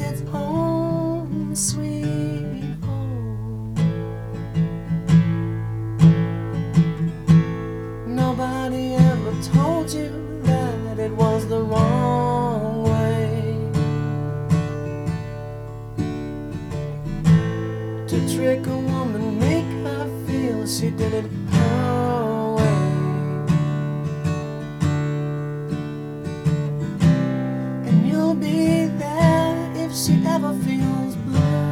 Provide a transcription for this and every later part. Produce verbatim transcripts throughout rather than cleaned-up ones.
it's home sweet home. Nobody ever told you that it was the wrong way to trick a woman, make her feel she did it her way. And you'll be there if she ever feels blue,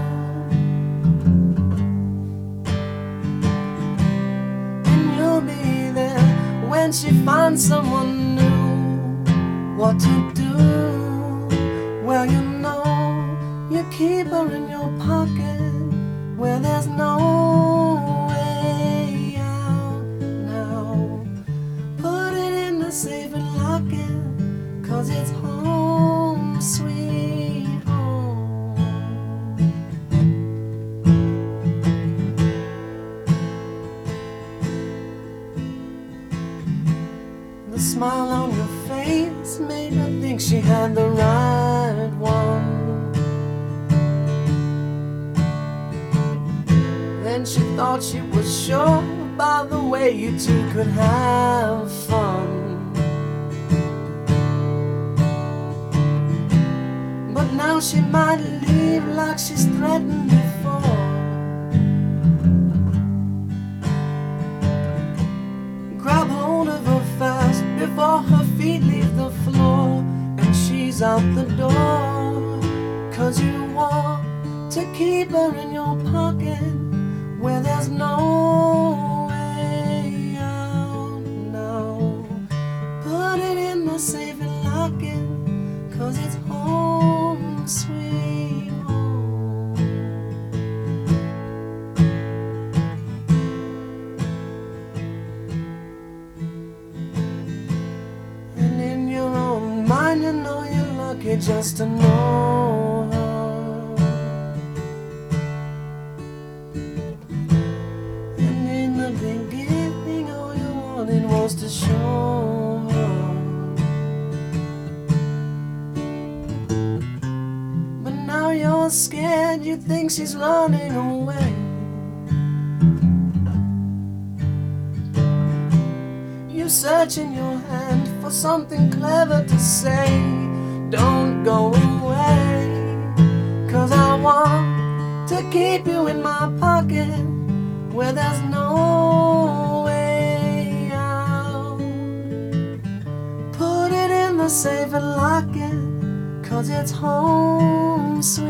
and you'll be there when she finds someone new. What to do? Well, you know, you keep her in your pocket where there's no way out now. Put it in the safe and lock it, 'cause it's home sweet home. The smile on your face made her think she had the right one. Then she thought she was sure by the way you two could have fun. But now she might leave like she's threatened before. Grab hold of her fast before her feet leave the floor and she's out the door. 'Cause you want to keep her in your pocket where there's no way out now. Put it in the safe and lock it, 'cause it's home sweet home. And in your own mind you know you're lucky just to know her. Was to show her. But now you're scared, you think she's running away. You search in your hand for something clever to say. Don't go away, 'cause I want to keep you in my pocket where there's no safe and lock it, 'cause it's home sweet.